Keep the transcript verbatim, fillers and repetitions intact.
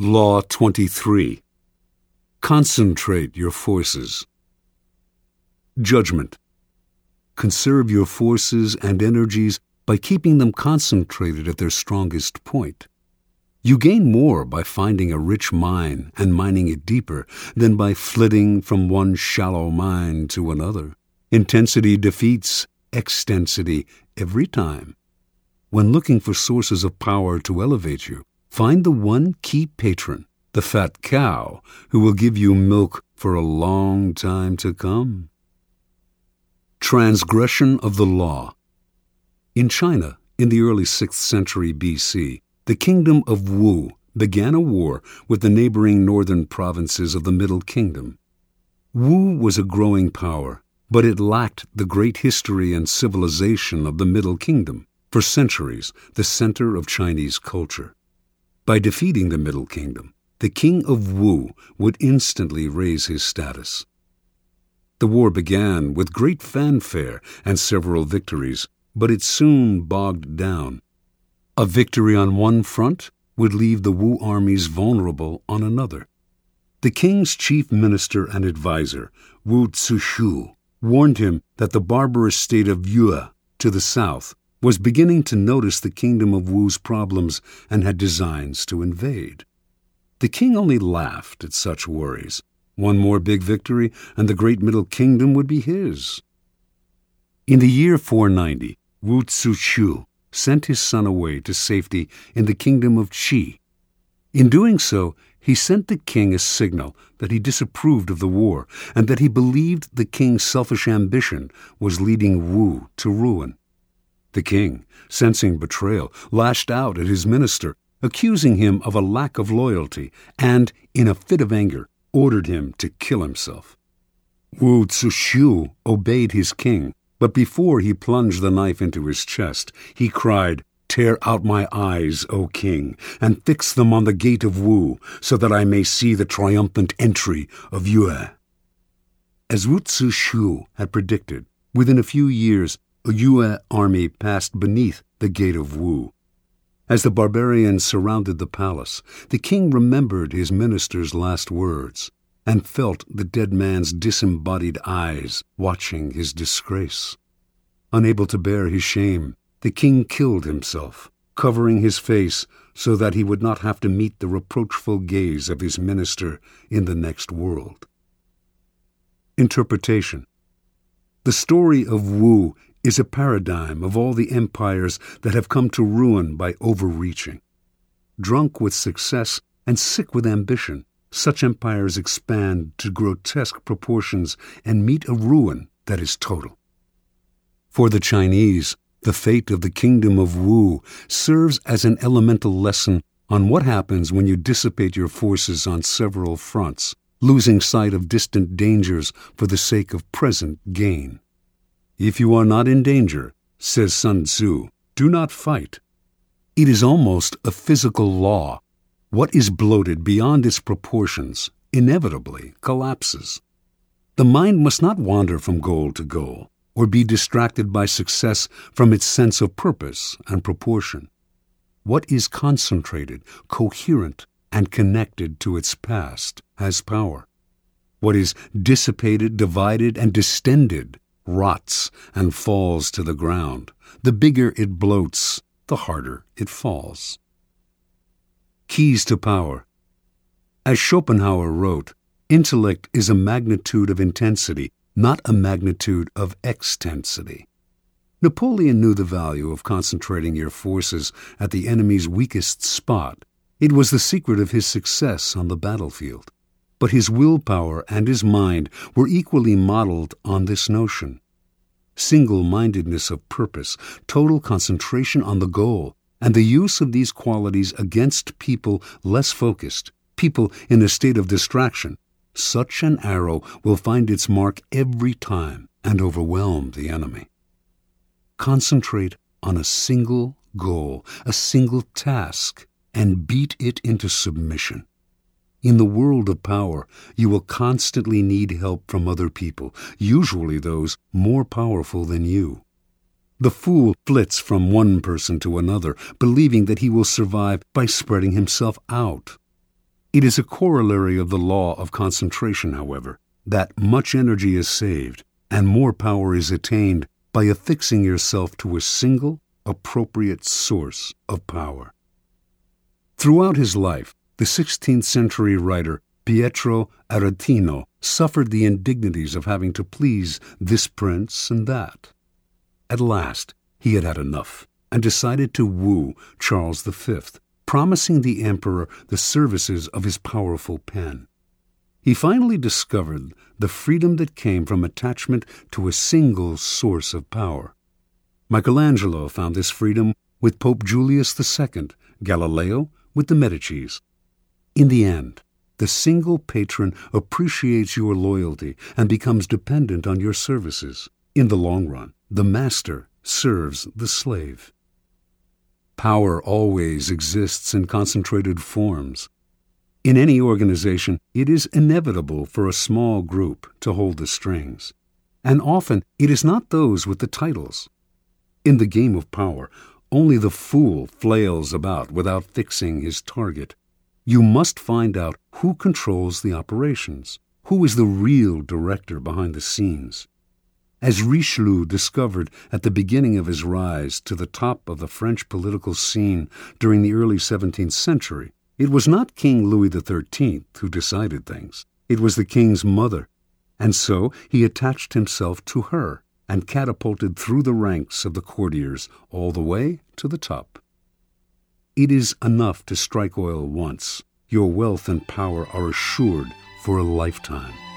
Law twenty-three. Concentrate your forces. Judgment. Conserve your forces and energies by keeping them concentrated at their strongest point. You gain more by finding a rich mine and mining it deeper than by flitting from one shallow mine to another. Intensity defeats extensity every time. When looking for sources of power to elevate you, find the one key patron, the fat cow, who will give you milk for a long time to come. Transgression of the law. In China, in the early sixth century B C, the kingdom of Wu began a war with the neighboring northern provinces of the Middle Kingdom. Wu was a growing power, but it lacked the great history and civilization of the Middle Kingdom, for centuries the center of Chinese culture. By defeating the Middle Kingdom, the king of Wu would instantly raise his status. The war began with great fanfare and several victories, but it soon bogged down. A victory on one front would leave the Wu armies vulnerable on another. The king's chief minister and advisor, Wu Zixu, warned him that the barbarous state of Yue to the south was beginning to notice the kingdom of Wu's problems and had designs to invade. The king only laughed at such worries. One more big victory, and the great Middle Kingdom would be his. In the year four ninety, Wu Zixu sent his son away to safety in the kingdom of Qi. In doing so, he sent the king a signal that he disapproved of the war and that he believed the king's selfish ambition was leading Wu to ruin. The king, sensing betrayal, lashed out at his minister, accusing him of a lack of loyalty, and, in a fit of anger, ordered him to kill himself. Wu Zixu obeyed his king, but before he plunged the knife into his chest, he cried, "Tear out my eyes, O king, and fix them on the gate of Wu, so that I may see the triumphant entry of Yue." As Wu Zixu had predicted, within a few years, a Yue army passed beneath the gate of Wu. As the barbarians surrounded the palace, the king remembered his minister's last words and felt the dead man's disembodied eyes watching his disgrace. Unable to bear his shame, the king killed himself, covering his face so that he would not have to meet the reproachful gaze of his minister in the next world. Interpretation. The story of Wu is a paradigm of all the empires that have come to ruin by overreaching. Drunk with success and sick with ambition, such empires expand to grotesque proportions and meet a ruin that is total. For the Chinese, the fate of the kingdom of Wu serves as an elemental lesson on what happens when you dissipate your forces on several fronts, losing sight of distant dangers for the sake of present gain. If you are not in danger, says Sun Tzu, do not fight. It is almost a physical law. What is bloated beyond its proportions inevitably collapses. The mind must not wander from goal to goal, or be distracted by success from its sense of purpose and proportion. What is concentrated, coherent, and connected to its past has power. What is dissipated, divided, and distended rots and falls to the ground. The bigger it bloats, the harder it falls. Keys to power. As Schopenhauer wrote, intellect is a magnitude of intensity, not a magnitude of extensity. Napoleon knew the value of concentrating your forces at the enemy's weakest spot. It was the secret of his success on the battlefield. But his willpower and his mind were equally modeled on this notion. Single-mindedness of purpose, total concentration on the goal, and the use of these qualities against people less focused, people in a state of distraction. Such an arrow will find its mark every time and overwhelm the enemy. Concentrate on a single goal, a single task, and beat it into submission. In the world of power, you will constantly need help from other people, usually those more powerful than you. The fool flits from one person to another, believing that he will survive by spreading himself out. It is a corollary of the law of concentration, however, that much energy is saved and more power is attained by affixing yourself to a single, appropriate source of power. Throughout his life, the sixteenth century writer Pietro Aretino suffered the indignities of having to please this prince and that. At last, he had had enough and decided to woo Charles the Fifth, promising the emperor the services of his powerful pen. He finally discovered the freedom that came from attachment to a single source of power. Michelangelo found this freedom with Pope Julius the Second, Galileo with the Medicis. In the end, the single patron appreciates your loyalty and becomes dependent on your services. In the long run, the master serves the slave. Power always exists in concentrated forms. In any organization, it is inevitable for a small group to hold the strings, and often it is not those with the titles. In the game of power, only the fool flails about without fixing his target. You must find out who controls the operations, who is the real director behind the scenes. As Richelieu discovered at the beginning of his rise to the top of the French political scene during the early seventeenth century, it was not King Louis the Thirteenth who decided things. It was the king's mother, and so he attached himself to her and catapulted through the ranks of the courtiers all the way to the top. It is enough to strike oil once. Your wealth and power are assured for a lifetime.